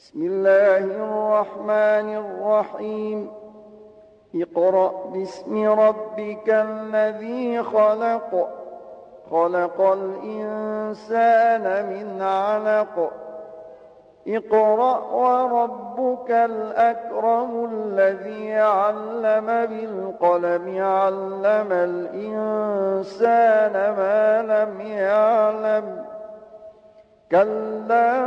بسم الله الرحمن الرحيم. اقرأ باسم ربك الذي خلق، خلق الإنسان من علق. اقرأ وربك الأكرم الذي علم بالقلم، علم الإنسان ما لم يعلم. كلا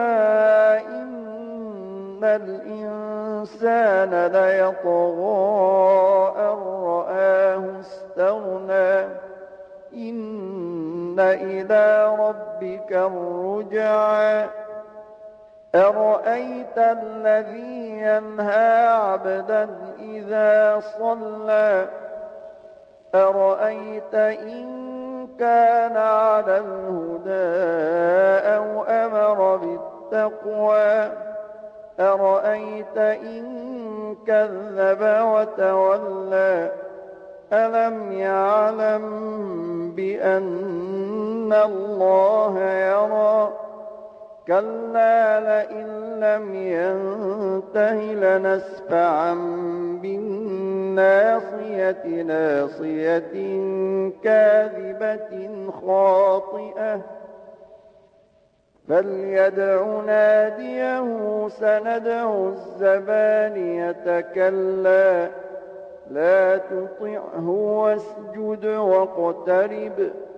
إن الإنسان ليطغى أن رآه استغنى، إن إلى ربك الرجعى. أرأيت الذي ينهى عبدا إذا صلى، أرأيت إن كان على الهدى أو أمر بالتقوى، أرأيت إن كذب وتولى. ألم يعلم بأن الله يرى. كلا لئن لم ينته لنسفعا بالناصية، ناصية كاذبة خاطئة. فليدع ناديه سندع الزبانية. كلا لا تطعه واسجد واقترب.